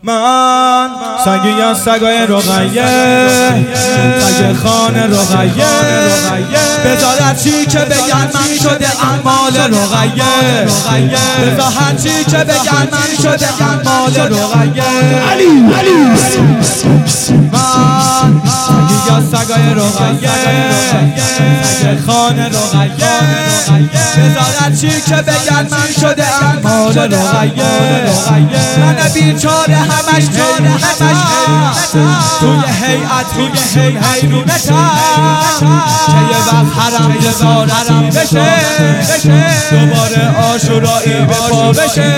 من سگی از سگای رقیه، سگ خانه رقیه، بذار هرچی که بگن من شده اعمال رقیه، بذار هرچی که بگن من شده اعمال رقیه. من سگی از سگای رقیه، سگ خانه رقیه، بذار هرچی که بگن من شده اعمال رقیه. من بیچاره همش توی هیئت حیرونتم که یه وقت حرم زیارتی بشه، دوباره عاشورایی به پا بشه.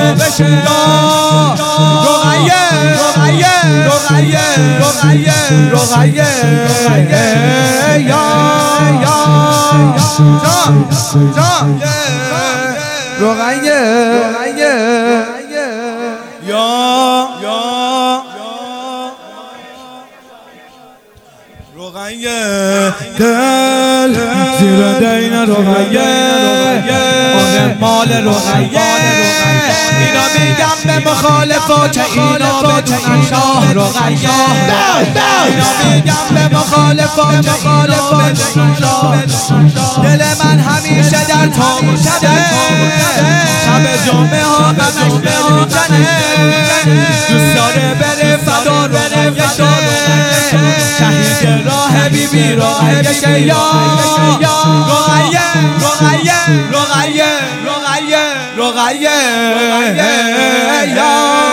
رقیه رقیه دل زیر دین رقیه، آن مال رقیه. اینا میگم به مخالفا که اینا بدونن شاه رقیه، اینا میگم به مخالفا که اینا بدونن شاه. دل من همیشه در تابوته، شب جمعه ها غمش بمیکنه، دوست داره بره فدا رقیه، شهید راه بی بی رقیه. یا رقیه یا